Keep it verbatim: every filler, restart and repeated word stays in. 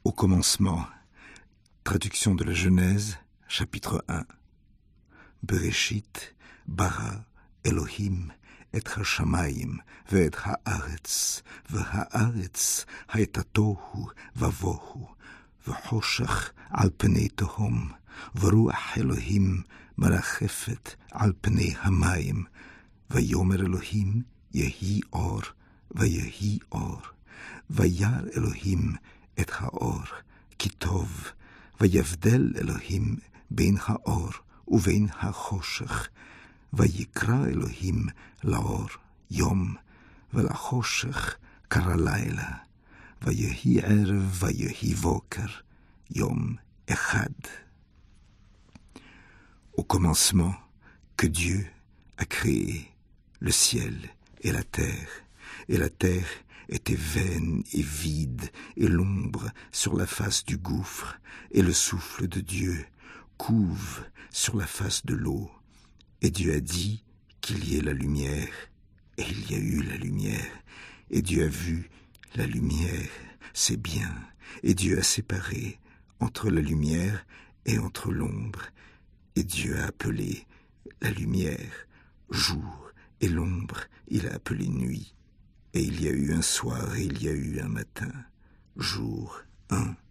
Au commencement, traduction de la Genèse, chapitre un. Bereshit, bara, Elohim, et ha-shamayim, ve'et ha'aretz, ve'ha'aretz, ha'eta tohu, vavohu, ve'choshech al pnei tohom, ve'ruach Elohim, merachefet al pnei hamayim, ve'yomer Elohim, yehi or, ve'yehi or, ve'yar Elohim, et haor, ki tov, ויבדל אלוהים בין האור ובין החושך, ויקרא אלוהים לאור יום, ולחושך קרא לילה, ויהי ערב ויהי בוקר, יום אחד. Au commencement, que Dieu a créé le ciel et la terre, et la terre était vaine et vide, et l'ombre sur la face du gouffre, et le souffle de Dieu couve sur la face de l'eau. Et Dieu a dit qu'il y ait la lumière, et il y a eu la lumière. Et Dieu a vu la lumière, c'est bien, et Dieu a séparé entre la lumière et entre l'ombre. Et Dieu a appelé la lumière jour, et l'ombre il a appelé nuit. Et il y a eu un soir et il y a eu un matin, jour un.